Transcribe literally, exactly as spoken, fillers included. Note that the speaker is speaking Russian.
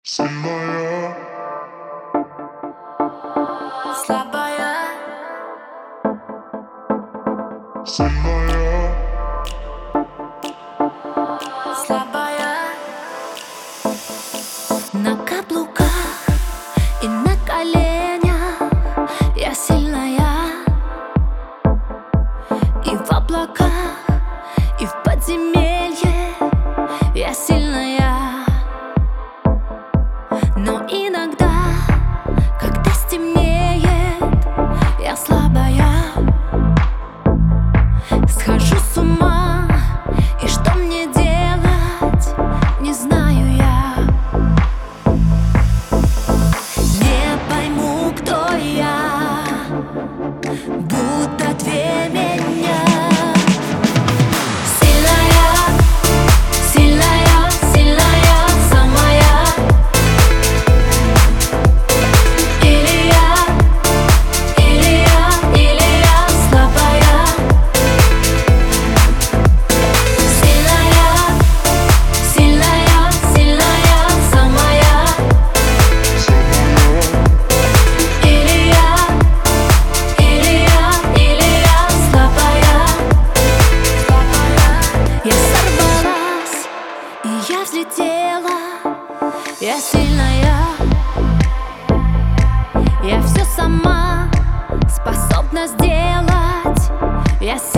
Сильная, Слабая, сильная, слабая. На каблуках и на коленях я сильная. И в облаках, и в подземелье я сильная. Но иногда, когда стемнеет, я слабая. Схожу с ума, и что мне делать, не знаю я. Не пойму, кто я, будто две меня. Сильная, сильная, сильная, самая. Или я, или я, или я слабая. Сильная, сильная, сильная, самая. Или я, или я, или я слабая. Я сорвалась, и я взлетела. Я сильная. Я все сама способна сделать. Я